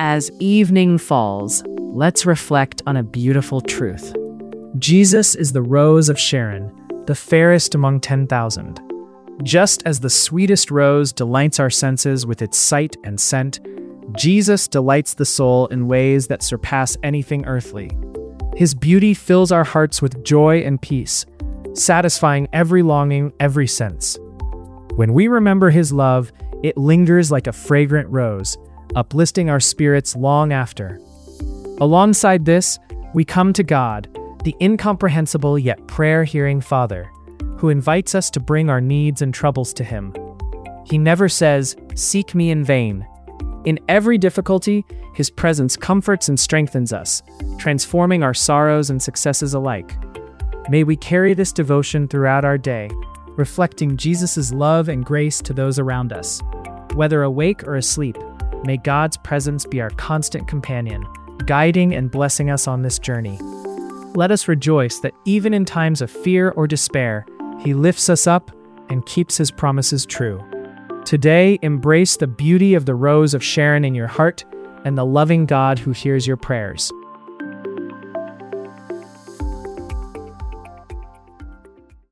As evening falls, let's reflect on a beautiful truth. Jesus is the Rose of Sharon, the fairest among 10,000. Just as the sweetest rose delights our senses with its sight and scent, Jesus delights the soul in ways that surpass anything earthly. His beauty fills our hearts with joy and peace, satisfying every longing, every sense. When we remember his love, it lingers like a fragrant rose, uplifting our spirits long after. Alongside this, we come to God, the incomprehensible yet prayer-hearing Father, who invites us to bring our needs and troubles to him. He never says, "Seek me in vain." In every difficulty, his presence comforts and strengthens us, transforming our sorrows and successes alike. May we carry this devotion throughout our day, reflecting Jesus' love and grace to those around us. Whether awake or asleep, may God's presence be our constant companion, guiding and blessing us on this journey. Let us rejoice that even in times of fear or despair, he lifts us up and keeps his promises true. Today, embrace the beauty of the Rose of Sharon in your heart and the loving God who hears your prayers.